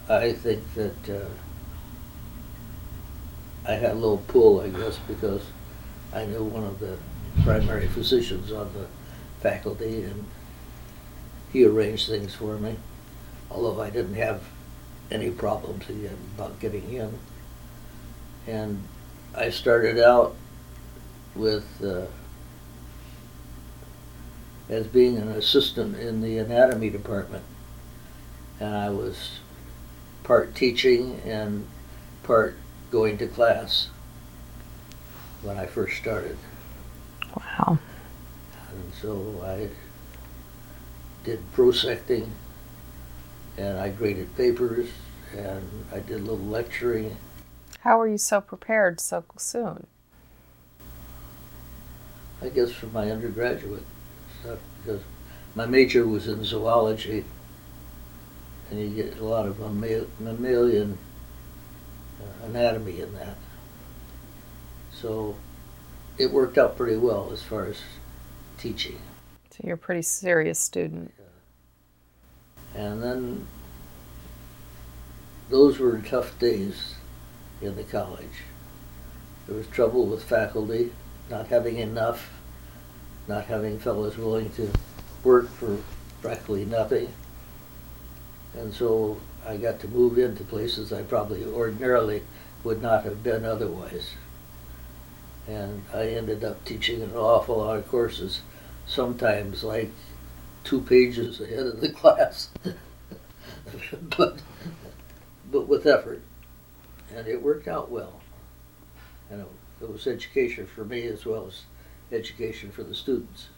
I think that I had a little pull, I guess, because I knew one of the primary physicians on the faculty, and he arranged things for me, although I didn't have any problems about getting in. And I started out with as being an assistant in the anatomy department, and I was part teaching and part going to class when I first started. Wow. And so I did prosecting, and I graded papers, and I did a little lecturing. How were you so prepared so soon? I guess from my undergraduate stuff, because my major was in zoology, and you get a lot of mammalian anatomy in that. So it worked out pretty well as far as teaching. So you're a pretty serious student. And then those were tough days in the college. There was trouble with faculty, not having enough, not having fellows willing to work for practically nothing. And so I got to move into places I probably ordinarily would not have been otherwise. And I ended up teaching an awful lot of courses, sometimes like 2 pages ahead of the class, but with effort. And it worked out well. And it was education for me as well as education for the students.